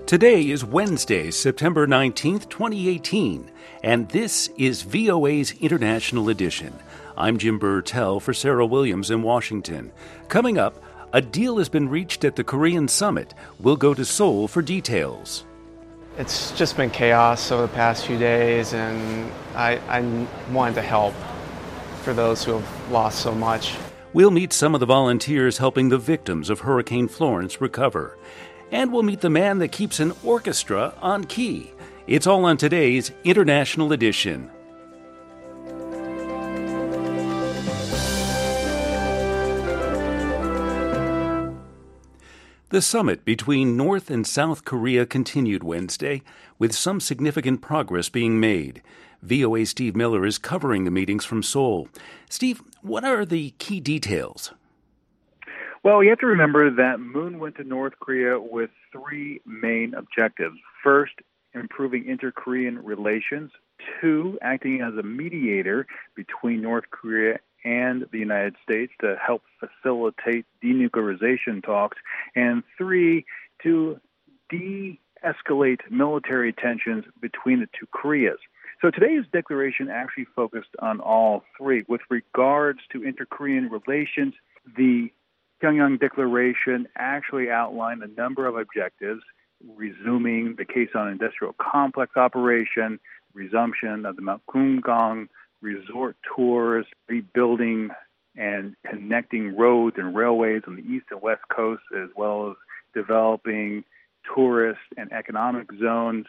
Today is Wednesday, September 19th, 2018, and this is VOA's International Edition. I'm Jim Burtell for Sarah Williams in Washington. Coming up, a deal has been reached at the Korean summit. We'll go to Seoul for details. It's just been chaos over the past few days, and I wanted to help for those who have lost so much. We'll meet some of the volunteers helping the victims of Hurricane Florence recover. And we'll meet the man that keeps an orchestra on key. It's all on today's International Edition. The summit between North and South Korea continued Wednesday, with some significant progress being made. VOA's Steve Miller is covering the meetings from Seoul. Steve, what are the key details? Well, you have to remember that Moon went to North Korea with three main objectives. First, improving inter-Korean relations. Two, acting as a mediator between North Korea and the United States to help facilitate denuclearization talks. And three, to de-escalate military tensions between the two Koreas. So today's declaration actually focused on all three. With regards to inter-Korean relations, the Pyongyang Declaration actually outlined a number of objectives, resuming the Kaesong Industrial Complex operation, resumption of the Mount Kumgang resort tours, rebuilding and connecting roads and railways on the east and west coast, as well as developing tourist and economic zones.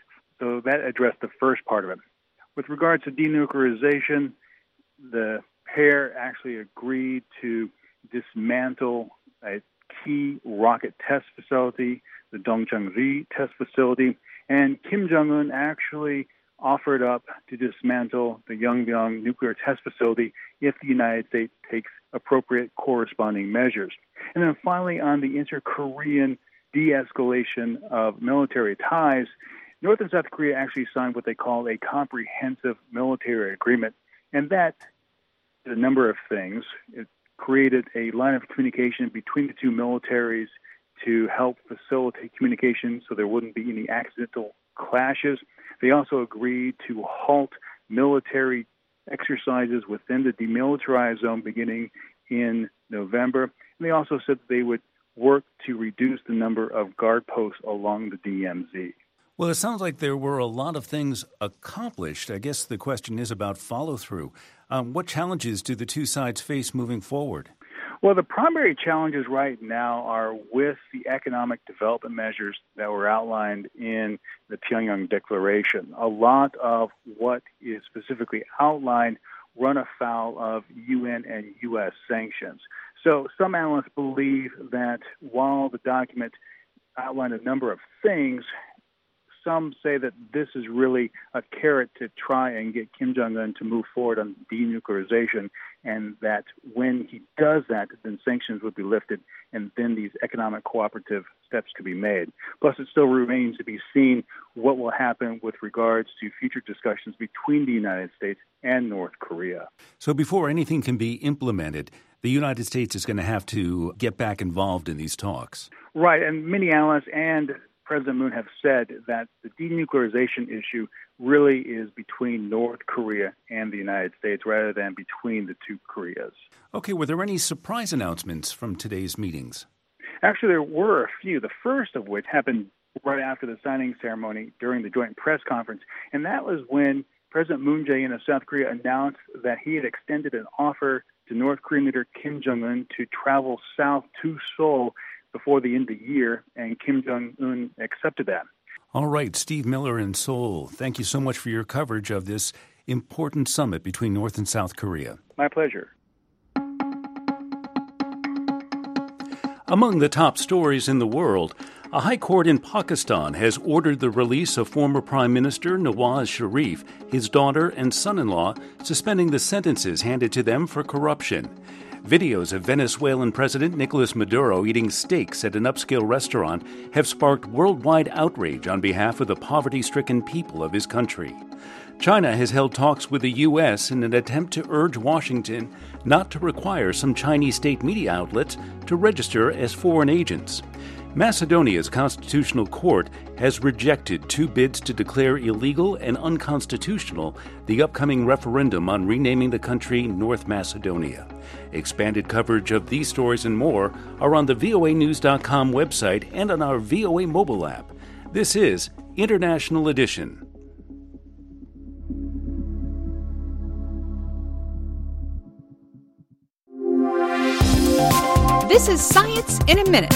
So that addressed the first part of it. With regards to denuclearization, the pair actually agreed to dismantle a key rocket test facility, the Dongchang-ri test facility, and Kim Jong-un actually offered up to dismantle the Yongbyon nuclear test facility if the United States takes appropriate corresponding measures. And then finally, on the inter-Korean de-escalation of military ties, North and South Korea actually signed what they call a comprehensive military agreement, and that did a number of things. It created a line of communication between the two militaries to help facilitate communication so there wouldn't be any accidental clashes. They also agreed to halt military exercises within the demilitarized zone beginning in November. And they also said that they would work to reduce the number of guard posts along the DMZ. Well, it sounds like there were a lot of things accomplished. I guess the question is about follow-through. What challenges do the two sides face moving forward? Well, the primary challenges right now are with the economic development measures that were outlined in the Pyongyang Declaration. A lot of what is specifically outlined run afoul of UN and U.S. sanctions. So some analysts believe that while the document outlined a number of things, some say that this is really a carrot to try and get Kim Jong-un to move forward on denuclearization, and that when he does that, then sanctions would be lifted, and then these economic cooperative steps could be made. Plus, it still remains to be seen what will happen with regards to future discussions between the United States and North Korea. So before anything can be implemented, the United States is going to have to get back involved in these talks. Right, and many analysts and President Moon have said that the denuclearization issue really is between North Korea and the United States rather than between the two Koreas. Okay, were there any surprise announcements from today's meetings? Actually, there were a few, the first of which happened right after the signing ceremony during the joint press conference, and that was when President Moon Jae-in of South Korea announced that he had extended an offer to North Korean leader Kim Jong-un to travel south to Seoul before the end of the year, and Kim Jong-un accepted that. All right, Steve Miller in Seoul, thank you so much for your coverage of this important summit between North and South Korea. My pleasure. Among the top stories in the world, a high court in Pakistan has ordered the release of former Prime Minister Nawaz Sharif, his daughter, and son-in-law, suspending the sentences handed to them for corruption. Videos of Venezuelan President Nicolas Maduro eating steaks at an upscale restaurant have sparked worldwide outrage on behalf of the poverty-stricken people of his country. China has held talks with the U.S. in an attempt to urge Washington not to require some Chinese state media outlets to register as foreign agents. Macedonia's constitutional court has rejected 2 bids to declare illegal and unconstitutional the upcoming referendum on renaming the country North Macedonia. Expanded coverage of these stories and more are on the voanews.com website and on our VOA mobile app. This is International Edition. This is Science in a Minute.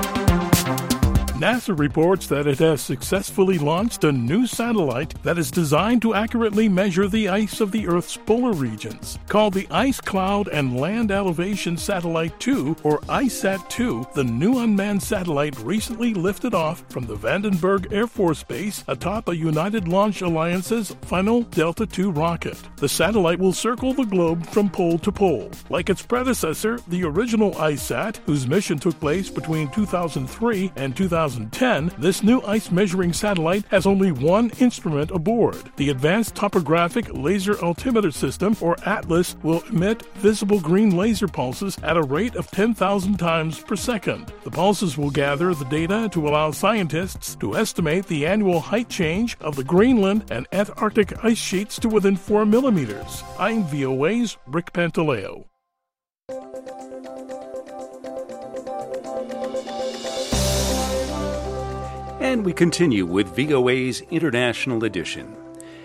NASA reports that it has successfully launched a new satellite that is designed to accurately measure the ice of the Earth's polar regions. Called the Ice Cloud and Land Elevation Satellite 2, or ICESat-2, the new unmanned satellite recently lifted off from the Vandenberg Air Force Base atop a United Launch Alliance's final Delta II rocket. The satellite will circle the globe from pole to pole. Like its predecessor, the original ICESat, whose mission took place between 2003 and 2010, this new ice measuring satellite has only one instrument aboard. The Advanced Topographic Laser Altimeter System, or ATLAS, will emit visible green laser pulses at a rate of 10,000 times per second. The pulses will gather the data to allow scientists to estimate the annual height change of the Greenland and Antarctic ice sheets to within 4 millimeters. I'm VOA's Rick Pantaleo. And we continue with VOA's International Edition.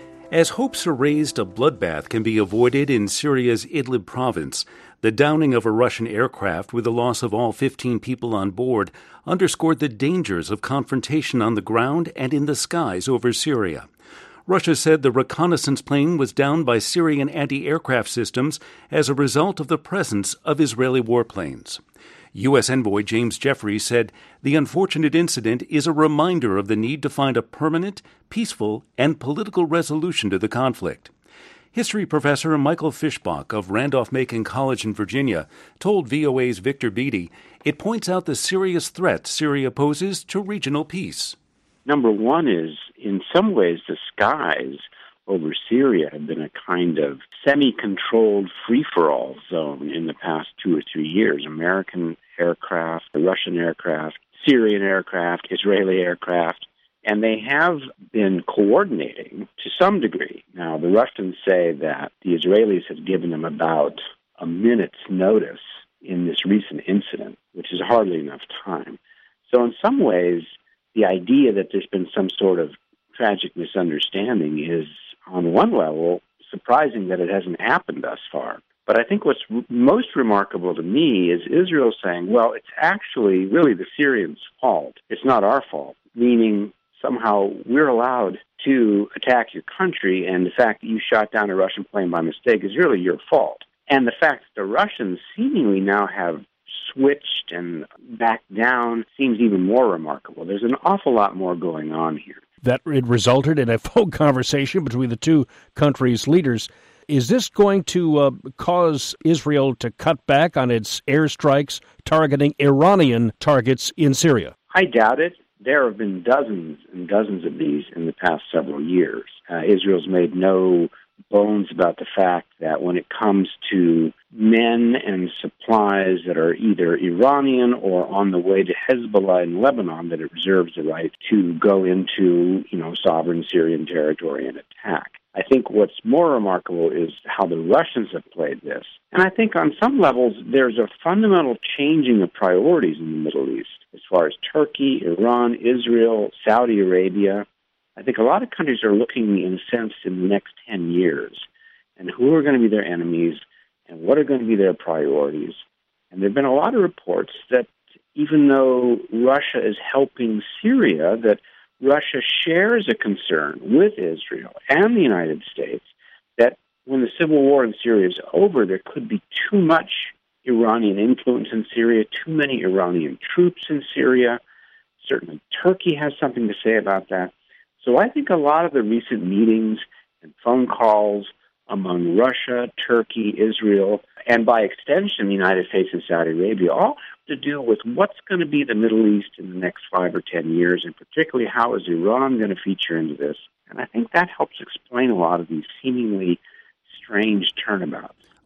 As hopes are raised a bloodbath can be avoided in Syria's Idlib province, the downing of a Russian aircraft with the loss of all 15 people on board underscored the dangers of confrontation on the ground and in the skies over Syria. Russia said the reconnaissance plane was downed by Syrian anti-aircraft systems as a result of the presence of Israeli warplanes. U.S. Envoy James Jeffrey said the unfortunate incident is a reminder of the need to find a permanent, peaceful, and political resolution to the conflict. History professor Michael Fischbach of Randolph-Macon College in Virginia told VOA's Victor Beattie it points out the serious threat Syria poses to regional peace. Number one is, in some ways, the skies over Syria have been a kind of semi-controlled free-for-all zone in the past 2 or 3 years. American aircraft, Russian aircraft, Syrian aircraft, Israeli aircraft, and they have been coordinating to some degree. Now, the Russians say that the Israelis have given them about a minute's notice in this recent incident, which is hardly enough time. So in some ways, the idea that there's been some sort of tragic misunderstanding is, on one level, surprising that it hasn't happened thus far. But I think what's most remarkable to me is Israel saying, well, it's actually really the Syrians' fault. It's not our fault, meaning somehow we're allowed to attack your country, and the fact that you shot down a Russian plane by mistake is really your fault. And the fact that the Russians seemingly now have switched and backed down seems even more remarkable. There's an awful lot more going on here. That it resulted in a phone conversation between the two countries' leaders. Is this going to cause Israel to cut back on its airstrikes targeting Iranian targets in Syria? I doubt it. There have been dozens and dozens of these in the past several years. Israel's made no bones about the fact that when it comes to men and supplies that are either Iranian or on the way to Hezbollah in Lebanon, that it reserves the right to go into, sovereign Syrian territory and attack. I think what's more remarkable is how the Russians have played this. And I think on some levels there's a fundamental changing of priorities in the Middle East as far as Turkey, Iran, Israel, Saudi Arabia. I think a lot of countries are looking, in a sense, in the next 10 years and who are going to be their enemies and what are going to be their priorities. And there have been a lot of reports that even though Russia is helping Syria, that Russia shares a concern with Israel and the United States that when the civil war in Syria is over, there could be too much Iranian influence in Syria, too many Iranian troops in Syria. Certainly Turkey has something to say about that. So I think a lot of the recent meetings and phone calls among Russia, Turkey, Israel, and by extension the United States and Saudi Arabia all have to do with what's going to be the Middle East in the next 5 or 10 years, and particularly how is Iran going to feature into this. And I think that helps explain a lot of these seemingly strange turnabouts.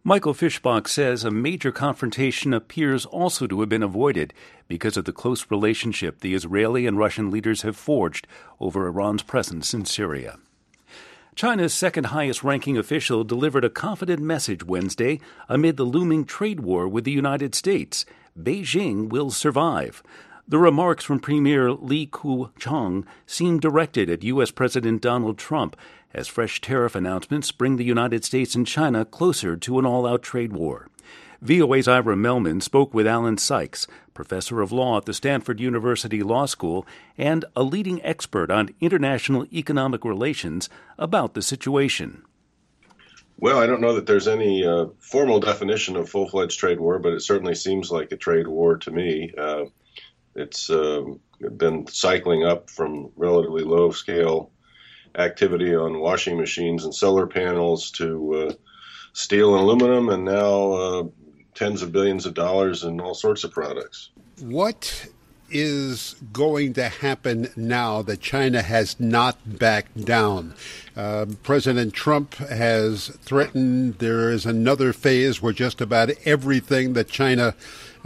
Michael Fischbach says a major confrontation appears also to have been avoided because of the close relationship the Israeli and Russian leaders have forged over Iran's presence in Syria. China's second highest-ranking official delivered a confident message Wednesday amid the looming trade war with the United States. Beijing will survive. The remarks from Premier Li Keqiang seem directed at U.S. President Donald Trump as fresh tariff announcements bring the United States and China closer to an all-out trade war. VOA's Ira Melman spoke with Alan Sykes, professor of law at the Stanford University Law School and a leading expert on international economic relations, about the situation. Well, I don't know that there's any formal definition of full-fledged trade war, but it certainly seems like a trade war to me. It's been cycling up from relatively low-scale activity on washing machines and solar panels to steel and aluminum, and now tens of billions of dollars in all sorts of products. What is going to happen now that China has not backed down? President Trump has threatened there is another phase where just about everything that China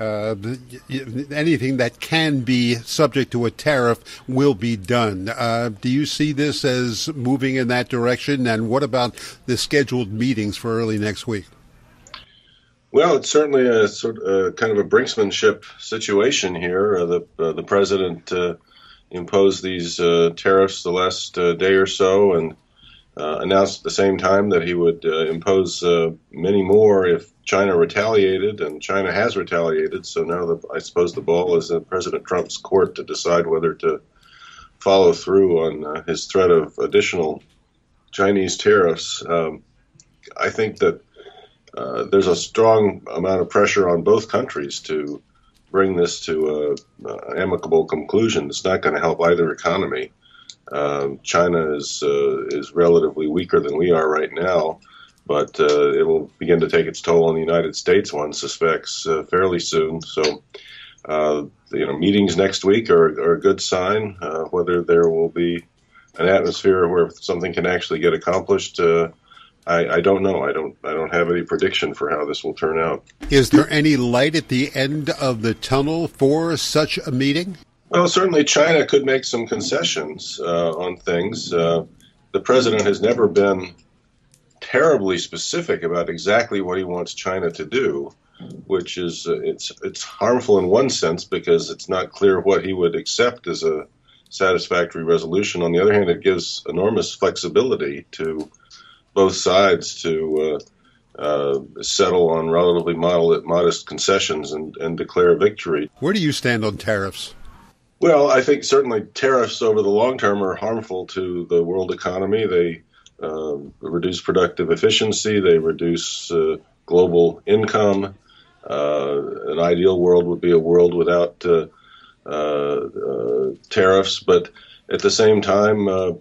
anything that can be subject to a tariff will be done. Do you see this as moving in that direction? And what about the scheduled meetings for early next week? Well, it's certainly a sort of kind of a brinksmanship situation here. The president imposed these tariffs the last day or so, and announced at the same time that he would impose many more if China retaliated, and China has retaliated. So now I suppose the ball is in President Trump's court to decide whether to follow through on his threat of additional Chinese tariffs. I think that there's a strong amount of pressure on both countries to bring this to an amicable conclusion. It's not going to help either economy. China is relatively weaker than we are right now, but it will begin to take its toll on the United States, one suspects, fairly soon. So, meetings next week are a good sign. Whether there will be an atmosphere where something can actually get accomplished, I don't know. I don't have any prediction for how this will turn out. Is there any light at the end of the tunnel for such a meeting? Well, certainly China could make some concessions on things. The president has never been terribly specific about exactly what he wants China to do, which is it's harmful in one sense because it's not clear what he would accept as a satisfactory resolution. On the other hand, it gives enormous flexibility to both sides to settle on relatively modest concessions and declare a victory. Where do you stand on tariffs? Well, I think certainly tariffs over the long term are harmful to the world economy. They reduce productive efficiency. They reduce global income. An ideal world would be a world without tariffs. But at the same time,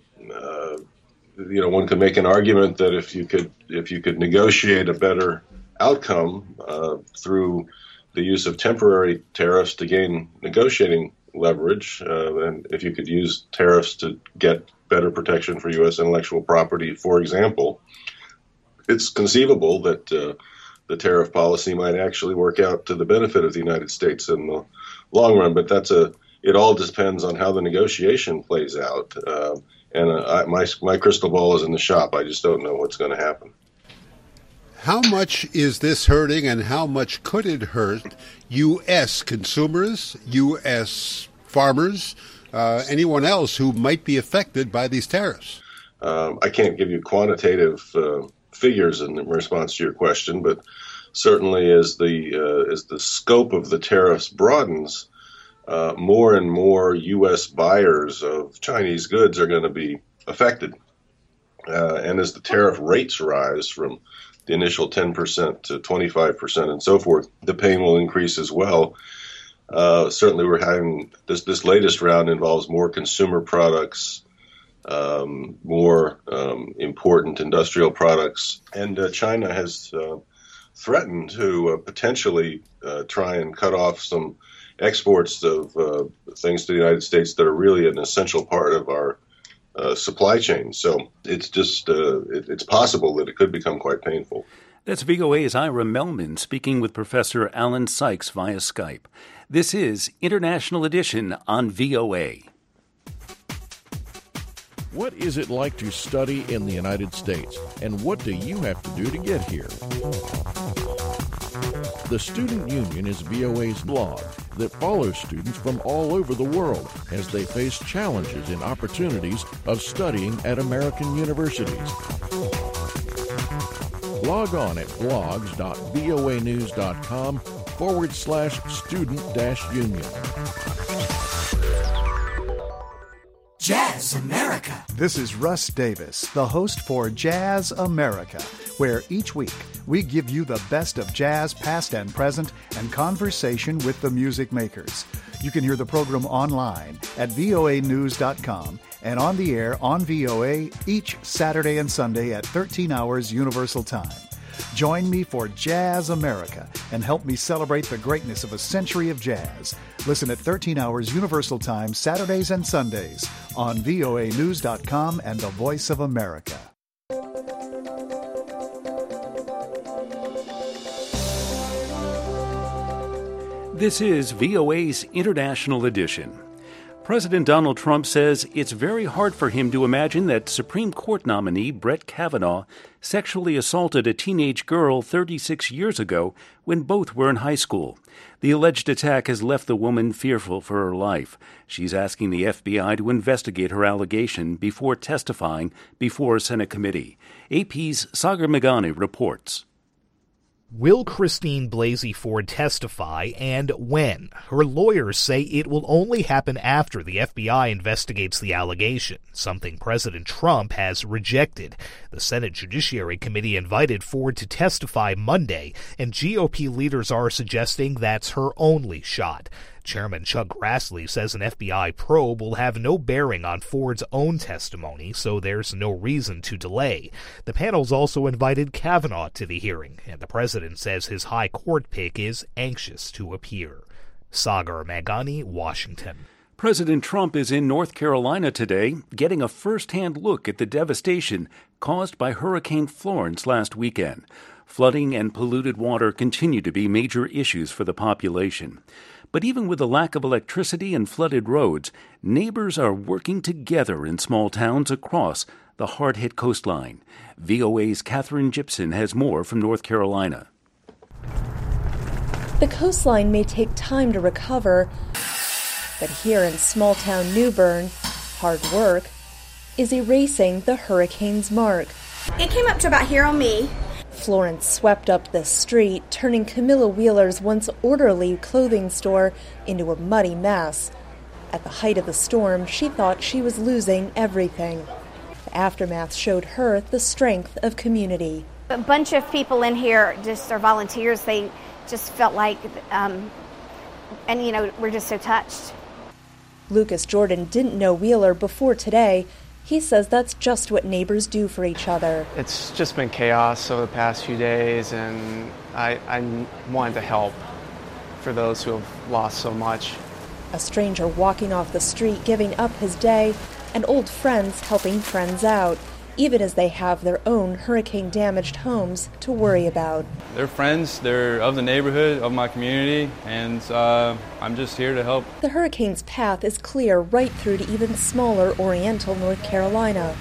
one could make an argument that if you could negotiate a better outcome through the use of temporary tariffs to gain negotiating leverage, and if you could use tariffs to get better protection for U.S. intellectual property, for example, it's conceivable that the tariff policy might actually work out to the benefit of the United States in the long run. But it all depends on how the negotiation plays out. My crystal ball is in the shop. I just don't know what's going to happen. How much is this hurting, and how much could it hurt U.S. consumers, U.S. farmers, anyone else who might be affected by these tariffs? I can't give you quantitative figures in response to your question, but certainly as the scope of the tariffs broadens, more and more U.S. buyers of Chinese goods are going to be affected. And as the tariff rates rise from the initial 10% to 25% and so forth, the pain will increase as well. Certainly we're having this latest round involves more consumer products, more important industrial products. And China has threatened to potentially try and cut off some exports of things to the United States that are really an essential part of our supply chain. So it's just it's possible that it could become quite painful. That's VOA's Ira Melman speaking with Professor Alan Sykes via Skype. This is International Edition on VOA. What is it like to study in the United States, and what do you have to do to get here? The Student Union is VOA's blog that follows students from all over the world as they face challenges and opportunities of studying at American universities. Log on at blogs.voanews.com/student-union. Jazz America. This is Russ Davis, the host for Jazz America, where each week we give you the best of jazz past and present and conversation with the music makers. You can hear the program online at voanews.com and on the air on VOA each Saturday and Sunday at 13 hours Universal Time. Join me for Jazz America and help me celebrate the greatness of a century of jazz. Listen at 13 hours Universal Time Saturdays and Sundays on voanews.com and the Voice of America. This is VOA's International Edition. President Donald Trump says it's very hard for him to imagine that Supreme Court nominee Brett Kavanaugh sexually assaulted a teenage girl 36 years ago when both were in high school. The alleged attack has left the woman fearful for her life. She's asking the FBI to investigate her allegation before testifying before a Senate committee. AP's Sagar Meghani reports. Will Christine Blasey Ford testify, and when? Her lawyers say it will only happen after the FBI investigates the allegation, something President Trump has rejected. The Senate Judiciary Committee invited Ford to testify Monday, and GOP leaders are suggesting that's her only shot. Chairman Chuck Grassley says an FBI probe will have no bearing on Ford's own testimony, so there's no reason to delay. The panel's also invited Kavanaugh to the hearing, and the president says his high court pick is anxious to appear. Sagar Meghani, Washington. President Trump is in North Carolina today, getting a first-hand look at the devastation caused by Hurricane Florence last weekend. Flooding and polluted water continue to be major issues for the population. But even with the lack of electricity and flooded roads, neighbors are working together in small towns across the hard-hit coastline. VOA's Katherine Gibson has more from North Carolina. The coastline may take time to recover, but here in small-town New Bern, hard work is erasing the hurricane's mark. It came up to about here on me. Florence swept up the street, turning Camilla Wheeler's once orderly clothing store into a muddy mess. At the height of the storm, she thought she was losing everything. The aftermath showed her the strength of community. A bunch of people in here just are volunteers. They just felt like, we're just so touched. Lucas Jordan didn't know Wheeler before today. He says that's just what neighbors do for each other. It's just been chaos over the past few days, and I wanted to help for those who have lost so much. A stranger walking off the street giving up his day, and old friends helping friends out, even as they have their own hurricane-damaged homes to worry about. They're friends, they're of the neighborhood, of my community, and I'm just here to help. The hurricane's path is clear right through to even smaller Oriental North Carolina.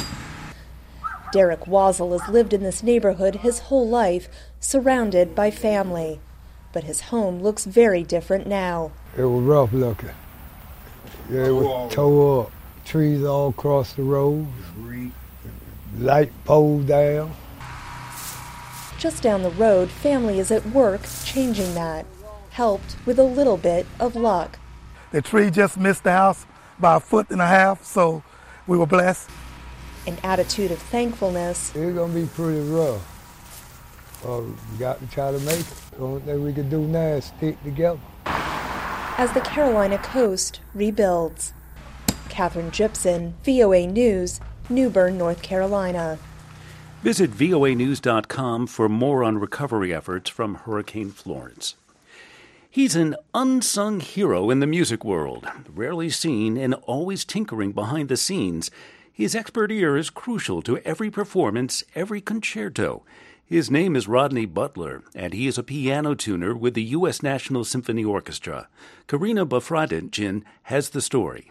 Derek Wazzle has lived in this neighborhood his whole life, surrounded by family. But his home looks very different now. It was rough looking. Yeah, it was tore up. Trees all across the road. Light pole down. Just down the road, family is at work changing that, helped with a little bit of luck. The tree just missed the house by 1.5 feet, so we were blessed. An attitude of thankfulness. It's going to be pretty rough. We got to try to make it. The only thing we can do now is stick together. As the Carolina coast rebuilds. Katherine Gibson, VOA News, New Bern, North Carolina. Visit voanews.com for more on recovery efforts from Hurricane Florence. He's an unsung hero in the music world, rarely seen and always tinkering behind the scenes. His expert ear is crucial to every performance, every concerto. His name is Rodney Butler, and he is a piano tuner with the U.S. National Symphony Orchestra. Karina Bafradjian has the story.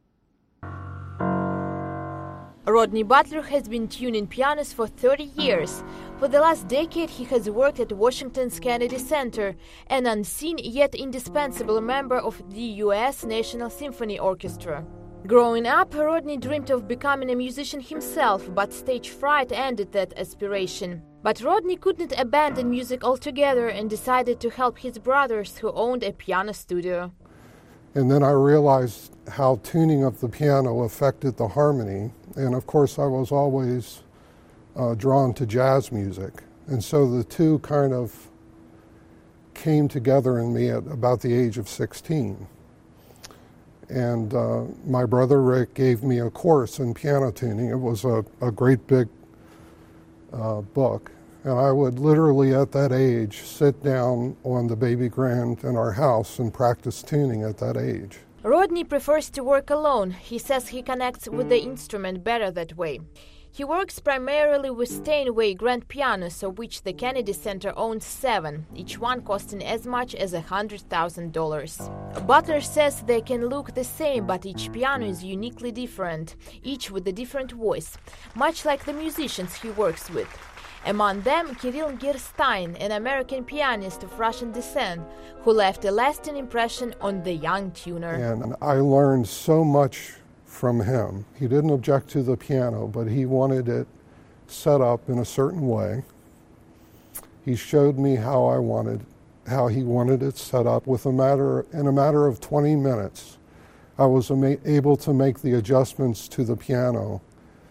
Rodney Butler has been tuning pianos for 30 years. For the last decade, he has worked at Washington's Kennedy Center, an unseen yet indispensable member of the U.S. National Symphony Orchestra. Growing up, Rodney dreamed of becoming a musician himself, but stage fright ended that aspiration. But Rodney couldn't abandon music altogether and decided to help his brothers who owned a piano studio. And then I realized how tuning of the piano affected the harmony. And of course, I was always drawn to jazz music. And so the two kind of came together in me at about the age of 16. And my brother Rick gave me a course in piano tuning. It was a great big book. And I would literally at that age sit down on the baby grand in our house and practice tuning at that age. Rodney prefers to work alone. He says he connects with the instrument better that way. He works primarily with Steinway grand pianos, of which the Kennedy Center owns 7, each one costing as much as $100,000. Butler says they can look the same, but each piano is uniquely different, each with a different voice, much like the musicians he works with. Among them, Kirill Gerstein, an American pianist of Russian descent, who left a lasting impression on the young tuner. And I learned so much from him. He didn't object to the piano, but he wanted it set up in a certain way. He showed me how he wanted it set up. In a matter of 20 minutes, I was able to make the adjustments to the piano.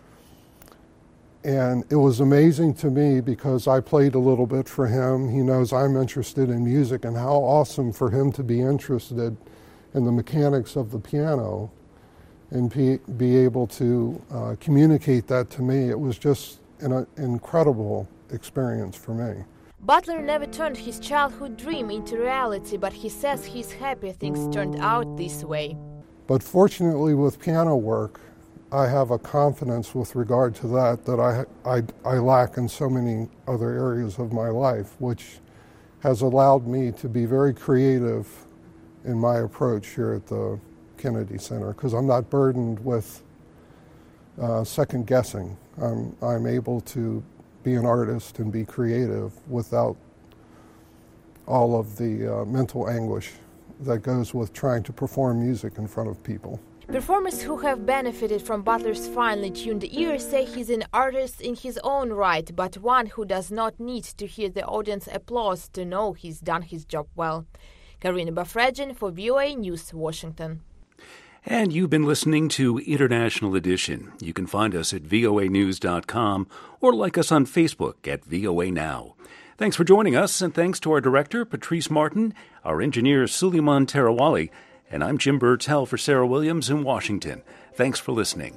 And it was amazing to me because I played a little bit for him. He knows I'm interested in music, and how awesome for him to be interested in the mechanics of the piano and be able to communicate that to me. It was just an incredible experience for me. Butler never turned his childhood dream into reality, but he says he's happy things turned out this way. But fortunately with piano work, I have a confidence with regard to that I lack in so many other areas of my life, which has allowed me to be very creative in my approach here at the Kennedy Center, because I'm not burdened with second guessing. I'm able to be an artist and be creative without all of the mental anguish that goes with trying to perform music in front of people. Performers who have benefited from Butler's finely tuned ear say he's an artist in his own right, but one who does not need to hear the audience applause to know he's done his job well. Karina Bafradjian for VOA News, Washington. And you've been listening to International Edition. You can find us at voanews.com or like us on Facebook at VOA Now. Thanks for joining us, and thanks to our director, Patrice Martin, our engineer, Suleiman Terawali, and I'm Jim Burtell for Sarah Williams in Washington. Thanks for listening.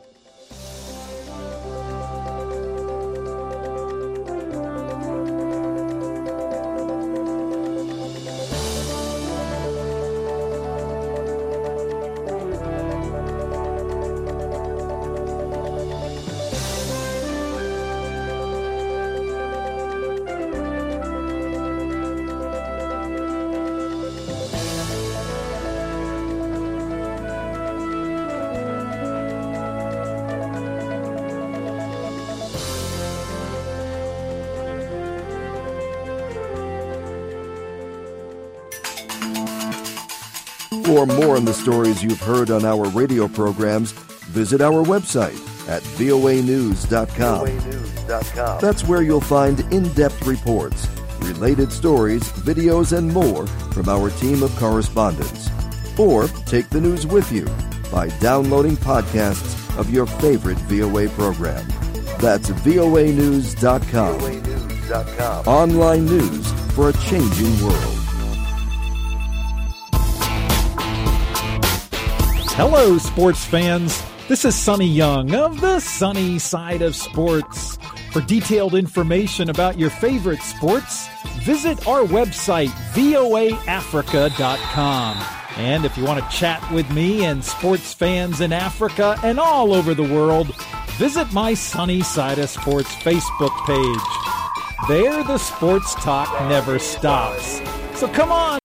For more on the stories you've heard on our radio programs, visit our website at voanews.com. That's where you'll find in-depth reports, related stories, videos, and more from our team of correspondents. Or take the news with you by downloading podcasts of your favorite VOA program. That's voanews.com. Online news for a changing world. Hello, sports fans. This is Sonny Young of the Sunny Side of Sports. For detailed information about your favorite sports, visit our website, voaafrica.com. And if you want to chat with me and sports fans in Africa and all over the world, visit my Sunny Side of Sports Facebook page. There, the sports talk never stops. So come on.